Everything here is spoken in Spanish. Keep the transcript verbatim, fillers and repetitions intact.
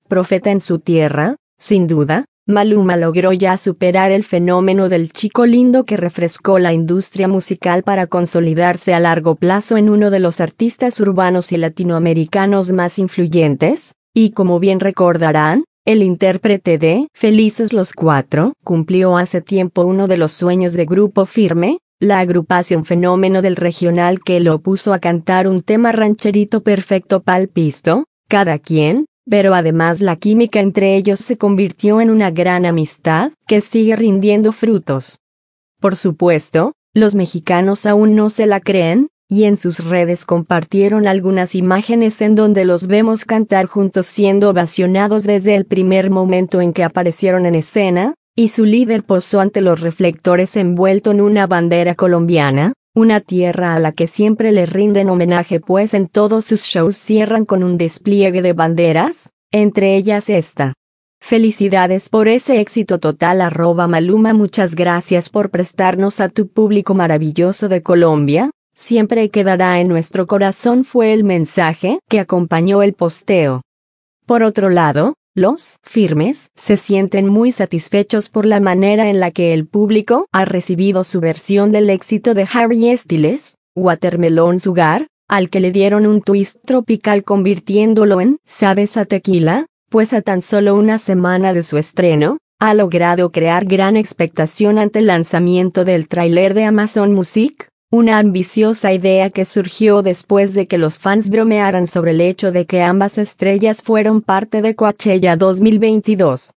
profeta en su tierra, sin duda, Maluma logró ya superar el fenómeno del chico lindo que refrescó la industria musical para consolidarse a largo plazo en uno de los artistas urbanos y latinoamericanos más influyentes, y como bien recordarán, el intérprete de Felices los Cuatro cumplió hace tiempo uno de los sueños de Grupo Firme, la agrupación fenómeno del regional que lo puso a cantar un tema rancherito perfecto pa'l pisto, cada quien. Pero además la química entre ellos se convirtió en una gran amistad que sigue rindiendo frutos. Por supuesto, los mexicanos aún no se la creen, y en sus redes compartieron algunas imágenes en donde los vemos cantar juntos siendo ovacionados desde el primer momento en que aparecieron en escena, y su líder posó ante los reflectores envuelto en una bandera colombiana, una tierra a la que siempre le rinden homenaje pues en todos sus shows cierran con un despliegue de banderas, entre ellas esta. Felicidades por ese éxito total arroba Maluma, muchas gracias por prestarnos a tu público maravilloso de Colombia, siempre quedará en nuestro corazón fue el mensaje que acompañó el posteo. Por otro lado, los Firmes se sienten muy satisfechos por la manera en la que el público ha recibido su versión del éxito de Harry Styles, Watermelon Sugar, al que le dieron un twist tropical convirtiéndolo en ¿sabes a tequila? Pues a tan solo una semana de su estreno, ha logrado crear gran expectación ante el lanzamiento del tráiler de Amazon Music, una ambiciosa idea que surgió después de que los fans bromearan sobre el hecho de que ambas estrellas fueron parte de Coachella dos mil veintidós.